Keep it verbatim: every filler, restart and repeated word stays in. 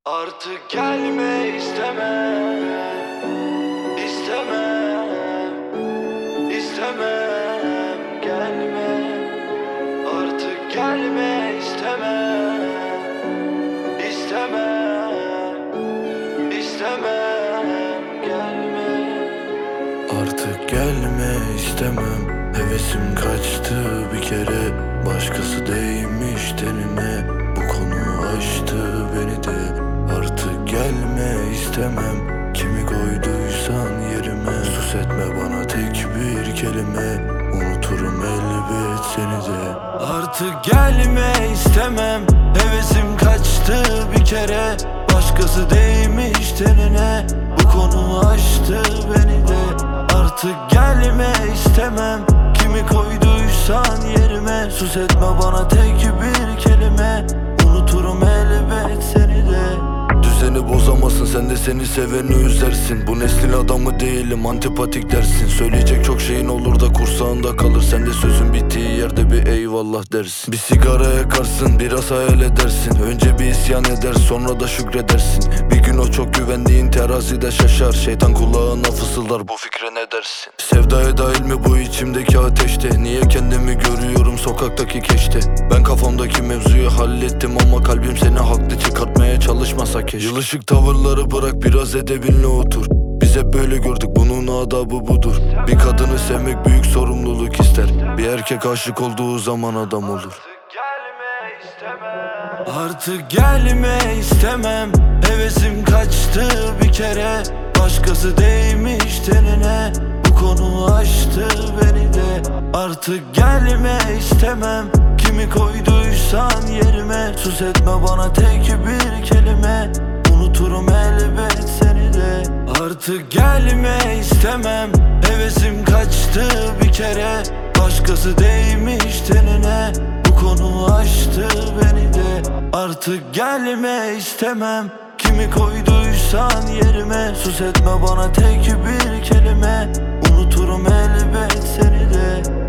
Artık gelme istemem, istemem, istemem gelme. Artık gelme istemem, istemem, istemem gelme. Artık gelme istemem, hevesim kaçtı bir kere. Başkası değmiş tenine, bu konu aştı beni de. Artık gelme istemem, kimi koyduysan yerime. Sus etme bana tek bir kelime, unuturum elbet seni de. Artık gelme istemem, hevesim kaçtı bir kere. Başkası değmiş tenine, bu konu aştı beni de. Artık gelme istemem, kimi koyduysan yerime. Sus etme bana tek bir kelime, unuturum elbet seni de. Düzeni bozamazsın, sen de seni seveni üzersin. Bu neslin adamı değilim, antipatik dersin. Söyleyecek çok şeyin olur da kursağında kalır. Sen de sözün bittiği yerde bir eyvallah dersin. Bir sigara yakarsın, biraz hayal edersin. Önce bir isyan eder, sonra da şükredersin. Bir gün o çok güvendiğin terazide şaşar. Şeytan kulağına fısıldar, bu fikre ne dersin? Sevdaya dahil mi bu içimdeki ateşte? Niye kendimi görüyorum sokaktaki keşte? Ben kafamdaki mevzuyu hallettim ama kalbim seni haklı çıkartmaya çalışmasa keşke. Yılışık tavırları bırak, biraz edebinle otur. Biz hep böyle gördük, bunun adabı budur. Bir kadını sevmek büyük sorumluluk ister. Bir erkek aşık olduğu zaman adam olur. Artık gelme istemem, hevesim kaçtı bir kere. Başkası değmiş tenine, bu konu aştı beni de. Artık gelme istemem, kimi koyduysan yerime. Sus etme bana tek bir kelime, unuturum elbet seni de. Artık gelme istemem, hevesim kaçtı bir kere. Başkası değmiş tenine, bu konu aştı beni de. Artık gelme istemem, kimi koyduysan yerime. Sus etme bana tek bir kelime, unuturum elbet seni de.